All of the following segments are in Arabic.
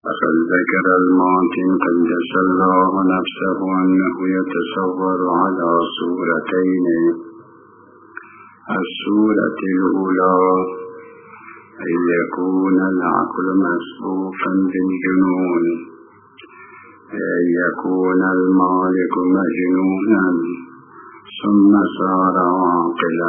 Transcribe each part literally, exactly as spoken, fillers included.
فقد ذكر المعتم قدس الله نفسه أنه يتصور على صورتين. الصورة الأولى أن يكون العقل مسبوقا بالجنون، أن يكون المالك مجنونا ثم صار عاقلا.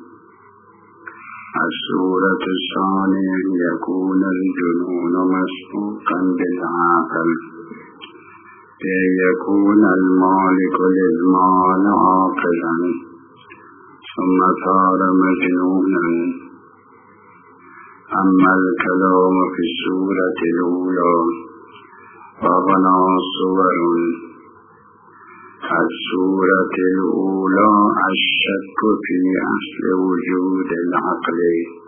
الصورة الثانية أن يكون الجنون مسبوقا بالعقل، أن يكون المالك للمال عاقلا ثم صار مجنونا. أما الكلام في الصورة الأولى فهنا صور. الصورة الأولى الشك في أصل وجود العقل،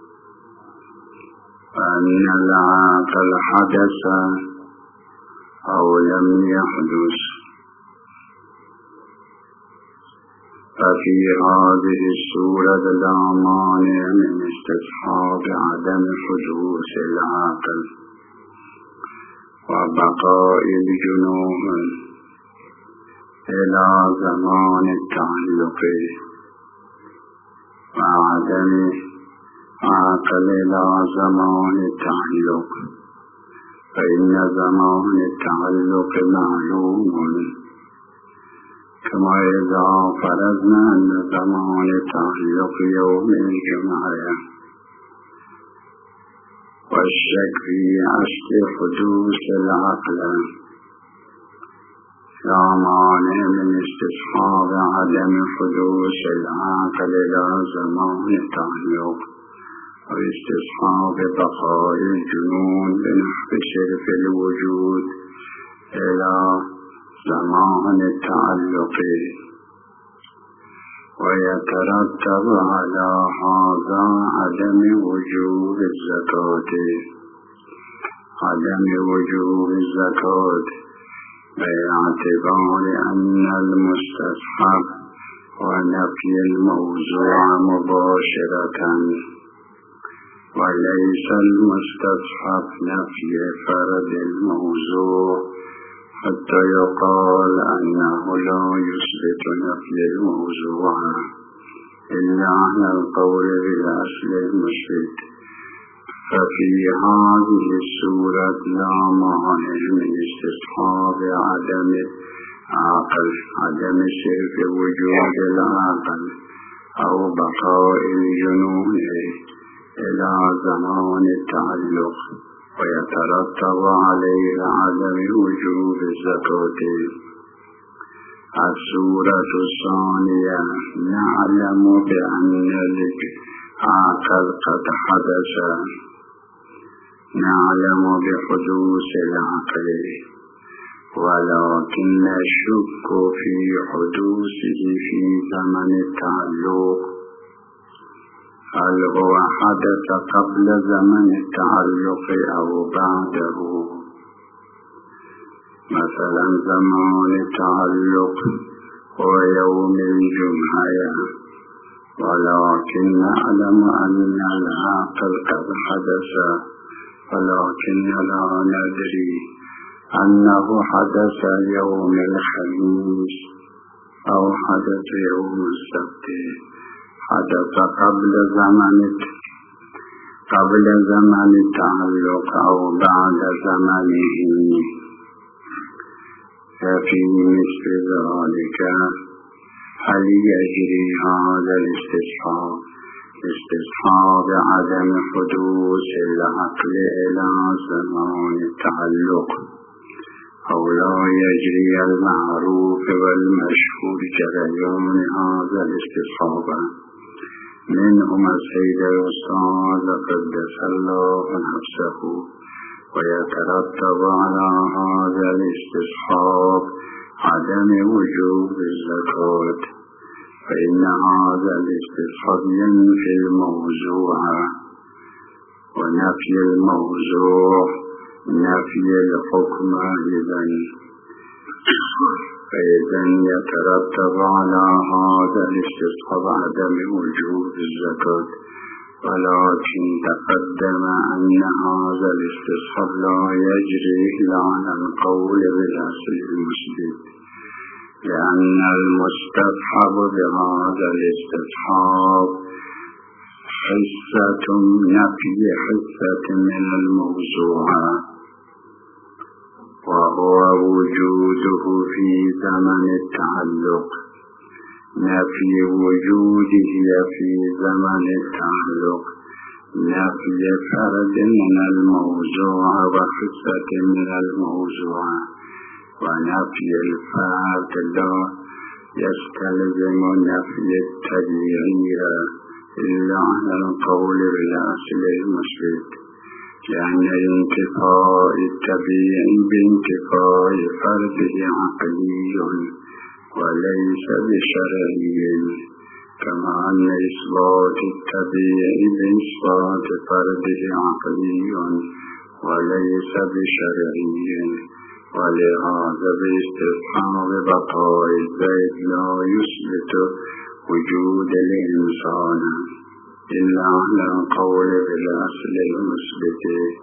أن العقل حدث أو لم يحدث. ففي هذه الصورة لا مانع من استصحاب عدم حدوث العقل وبقاء الجنون إلى زمان التعلق، وعدم عقل إلى زمان التعلق، فإن زمان التعلق معلوم، كما إذا فرضنا أن زمان التعلق يوم الجمعة. والشك في أصل حدوث العقل لا مانع من استصحاب عدم حدوث العقل إلى زمان التعلق، واستصحاب بقاء الجنون بنحو صرف الوجود إلى زمان التعلق. ويترتب على هذا عدم وجوب الزكاة عدم وجوب الزكاة باعتبار أن المستصحب ونفي الموضوع مباشرة، وليس المستصحب نفي فرد الموضوع حتى يقال أنه لا يثبت نفي الموضوع إلا على القول بالأصل المثبت. ففي هذه الصورة لا مانع من استصحاب عدم عقل عدم صرف وجود العقل أو بقاء الجنون إلى زمان التعلق، ويترتب عليه عدم وجوب الزكاة. الصورة الثانية نعلم بأن العقل قد حدث، نعلم بحدوث العقل، ولكن نشك في حدوثه في زمن التعلق. هل هو حدث قبل زمن التعلق أو بعده؟ مثلا زمان التعلق هو يوم الجمعة، ولكن نعلم أن العقل قد حدث، ولكن لا ندري أنه حدث يوم الخميس أو حدث يوم السبت، حدث قبل زمن قبل زمن التعلق أو بعد زمنه. ففي مثل ذلك هل يجري هذا الاستصحاب استصحاب عدم حدوث العقل إلى زمان التعلق، أو لا يجري المعروف والمشهور جريان هذا الاستصحاب؟ منهم السيد الأستاذ قدس الله نفسه. ويترتب على هذا الاستصحاب عدم وجوب الزكاة، فإن هذا الاستصحاب ينفي الموضوع، ونفي الموضوع نفي الحكم إذن. فإذا يترتب على هذا الاستصحاب عدم وجوب الزكاة، ولكن تقدم أن هذا الاستصحاب لا يجري إلا على القول بالأصل المثبت، لأن المستصحب بهذا الاستصحاب حصة نفي حصة من الموضوع، وهو وجوده في زمن التعلق، نفي وجوده في زمن التعلق، نفي فرد من الموضوع وحصة من الموضوع، ونفي الفرد لا يستلزم نفي التبعية إلا على القول بالأصل المثبت، لأن انتفاء التبعي بانتفاء فرده عقلي وليس بشرعي، كما أن إثبات التبعي بإثبات فرده عقلي وليس بشرعي. ولهذا باستصحاب بقاء الزيت لا يثبت وجود الإنسان إلا على القول بالأصل المثبت.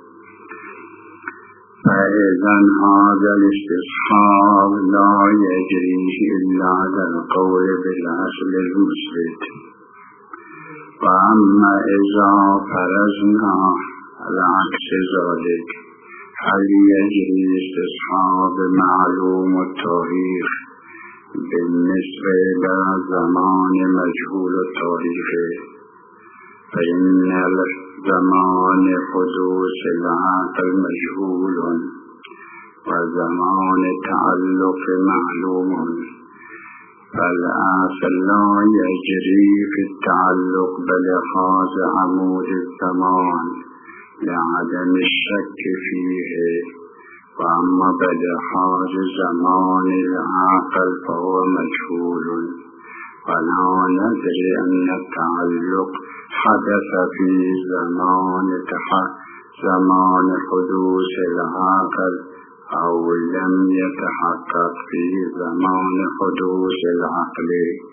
فإذا هذا الاستصحاب لا يجري إلا على القول بالأصل المثبت. وأما إذا فرضنا على عكس ذلك، هل يجري استصحاب معلوم التاريخ بالنسبة إلى زمان مجهول التاريخ؟ فإن الزمان حدوث العقل مجهول، وزمان تعلق معلوم، فالأصل لا يجري في التعلق بلحاظ عمود الزمان لعدم الشك فيه، وأما بلحاظ زمان العقل فهو مجهول، ولا ندري أن التعلق حدث في زمان زمان حدوث العقل أو لم يتحقق في زمان حدوث العقل.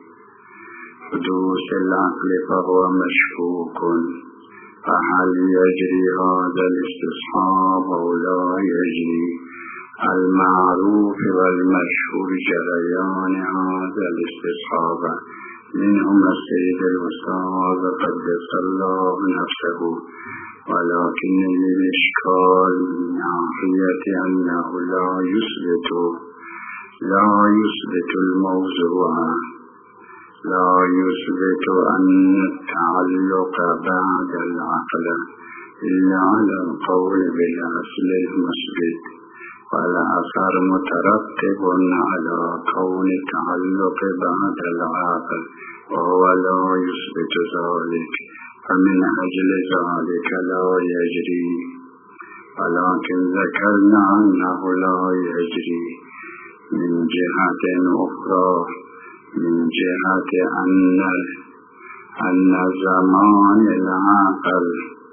حدوث العقل فهو مشكوك، فهل يجري هذا الاستصحاب أو لا يجري؟ المعروف والمشهور جريان هذا الاستصحاب، منهم السيد الأستاذ قدس الله نفسه، ولكن الإشكال من ناحية أنه لا يثبت لا يثبت الموضوع، لا يثبت أن التعلق بعد العقل إلا على القول بالأصل المثبت، والأثر مترتب على كون التعلق بعد العقل، وهو لا يثبت ذلك، فمن أجل ذلك لا يجري. ولكن ذكرنا أنه لا يجري من جهة أخرى، من جهة أن أن زمان العقل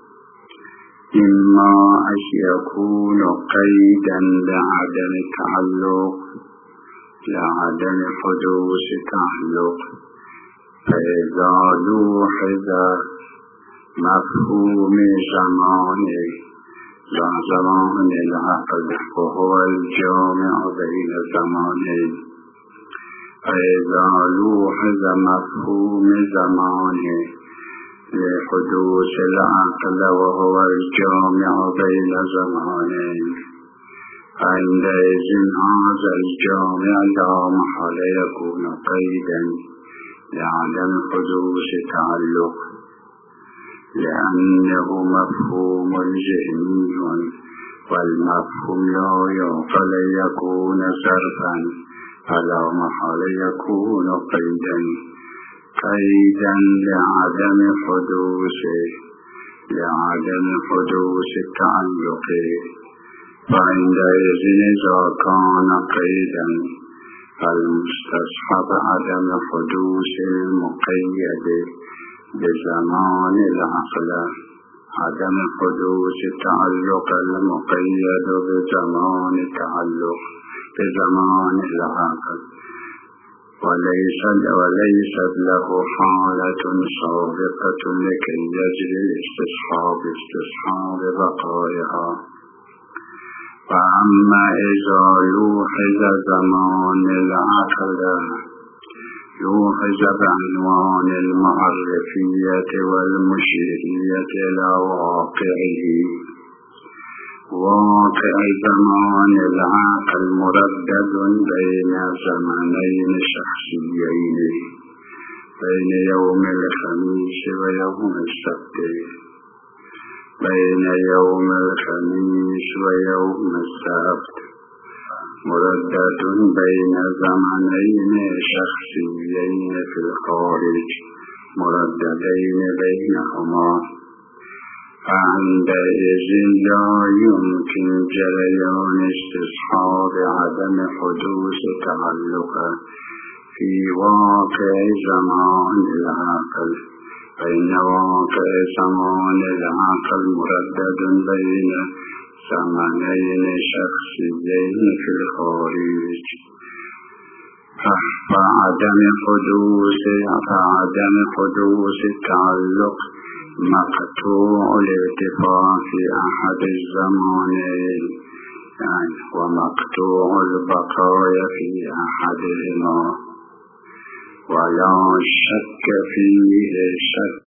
إما أن يكون قيدا لعدم تعلق لعدم حدوث تعلق، فإذا لوحظ مفهوم زمان زمان العقل وهو الجامع بين الزمانين، فإذا لوحظ مفهوم زمان لحدوث العقل وهو الجامع بين زمانين، فعندئذ هذا الجامع لا محالة يكون قيدا لعدم حدوث تعلق، لأنه مفهوم ذهني، والمفهوم لا يعقل يكون صرفا، فلا محالة يكون قيدا قيدا لعدم حدوث لعدم حدوث التعلق. فعندئذ إذا كان قيدا فالمستصحب عدم حدوث المقيد بزمان العقل، عدم حدوث تعلق المقيد بزمان التعلق بزمان العقل. وليس وليست له حالة سابقة لكي يجري الاستصحاب استصحاب بقائها. فأما إذا لوحظ زمان العقل لوحظ بعنوان المعرفية والمشيرية إلى واقعه. واقع زمان العقل مردد بين زمنين شخصيين، بين يوم الخميس ويوم السبت، بين يوم الخميس ويوم السبت، مردد بين زمنين شخصيين في الخارج مرددين بينهما. فعندئذ لا يمكن جريان استصحاب عدم حدوث تعلق في واقع زمان العقل، فإن واقع زمان العقل مردد بين زمنين شخصيين في الخارج. فعدم حدوث فعدم حدوث التعلق مقطوع الارتفاع في أحد الزمانين، يعني ومقطوع البقاء في أحدهما، ولا شك فيه شك